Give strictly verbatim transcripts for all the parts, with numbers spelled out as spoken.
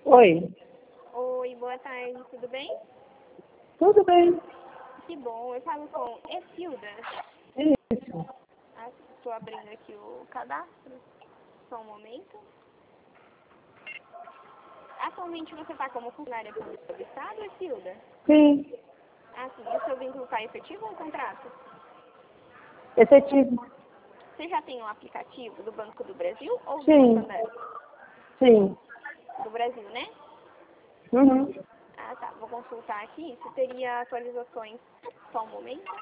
Oi, Oi, boa tarde, tudo bem? tudo bem? Que bom, eu falo com Efilda. Isso. Estou abrindo aqui o cadastro, só um momento. Atualmente você está como funcionária pública do Estado, Efilda? Sim, Ah, sim. E o seu vínculo está efetivo ou um contrato? efetivo. Você já tem um aplicativo do Banco do Brasil ou do Sim. Santander? Sim. Do Brasil, né? Uhum. Ah, tá. Vou consultar aqui se teria atualizações. Só um momento.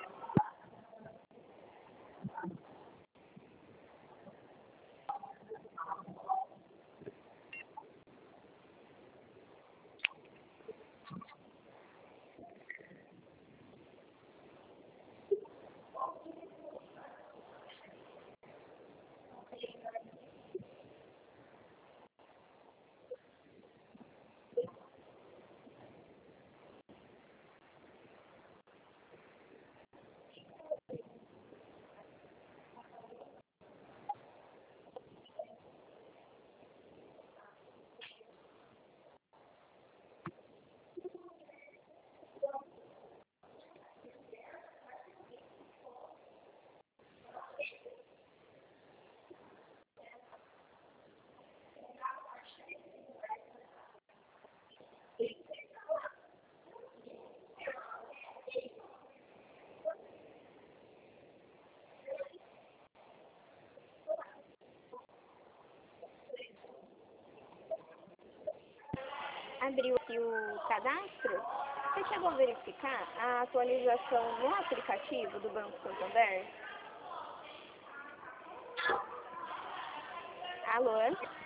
Abriu aqui o cadastro. Você chegou a verificar a atualização no aplicativo do Banco Santander? Alô?